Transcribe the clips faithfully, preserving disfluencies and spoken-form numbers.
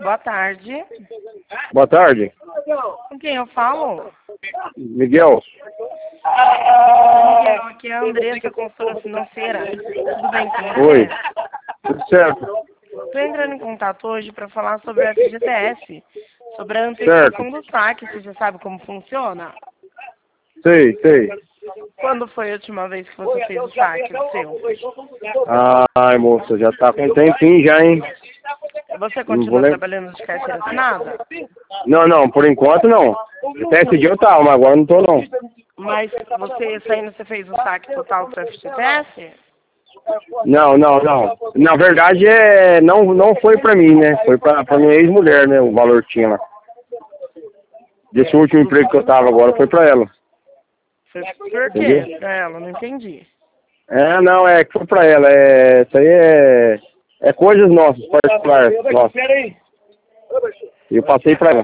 Boa tarde. Boa tarde. Com quem eu falo? Miguel. Miguel, aqui é a Andressa, consultora financeira. Tudo bem com você? Oi. Tudo certo? Estou entrando em contato hoje para falar sobre a F G T S, sobre a antecipação do saque. Você já sabe como funciona? Sei, sei. Quando foi a última vez que você fez o saque do seu? Ai, moça, já tá com um tempinho já, hein? Você Não vou continua lem- trabalhando de carteira assinada? Não, não, por enquanto não. Até esse dia eu tava, mas agora não tô não. Mas você saindo, você fez o saque total para a F G T S? Não, não, não. Na verdade, é, não, não foi pra mim, né? Foi pra, pra minha ex-mulher, né? O valor que tinha lá. Desse último emprego que eu tava agora, foi pra ela. Foi por quê? Entendeu? Pra ela, não entendi. É, não, é que foi pra ela. É, isso aí é, é coisas nossas, particulares nossas. E eu passei pra ela.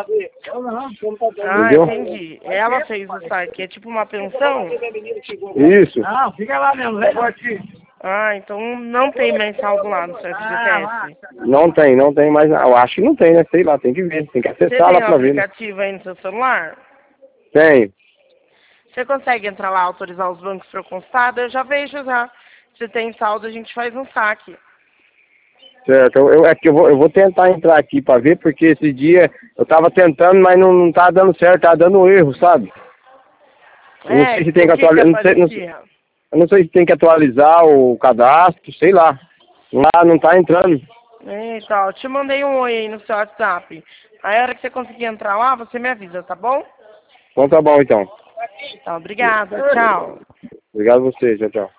Ah, Entendeu? entendi. Ela fez o saque, é tipo uma pensão? Isso. Não, fica lá mesmo, leva aqui. Ah, então não tem mais saldo lá no seu F G T S. Não tem, não tem mais. Eu acho que não tem, né? Sei lá, tem que ver. Tem que Você acessar tem lá o pra ver. Né? aplicativo aí no seu celular? Tem. Você consegue entrar lá, autorizar os bancos para eu constar? Eu já vejo já. Se tem saldo, a gente faz um saque. Certo. Eu, eu- é que eu vou, eu vou tentar entrar aqui pra ver, porque esse dia eu tava tentando, mas não, não tá dando certo, tá dando erro, sabe? Eu não É, sei se tem que o que que atualizar. Não sei, não, sei- aparecia? eu não sei se tem que atualizar o cadastro, sei lá. Lá não tá entrando. Então, eu te mandei um oi aí no seu WhatsApp. Aí a hora que você conseguir entrar lá, você me avisa, tá bom? Então tá bom então. Então, obrigada. Tchau. Obrigado a você, tchau, tchau.